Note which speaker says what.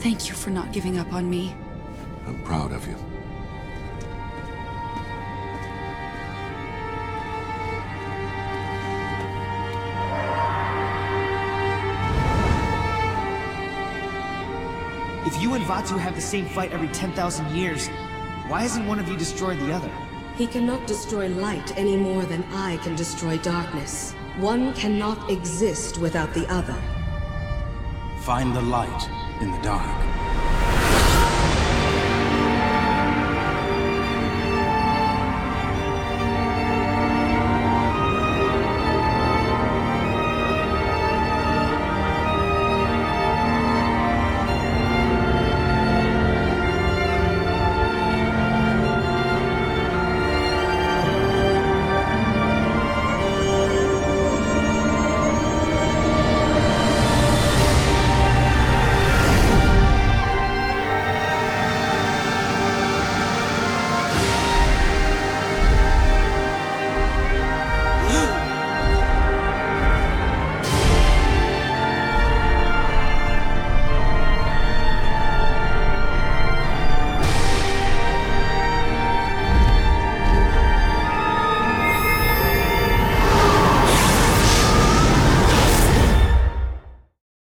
Speaker 1: Thank you for not giving up on me.
Speaker 2: I'm proud of you.
Speaker 3: If you and Vaatu have the same fight every 10,000 years, why hasn't one of you destroyed the other?
Speaker 4: He cannot destroy light any more than I can destroy darkness. One cannot exist without the other.
Speaker 5: Find the light in the dark.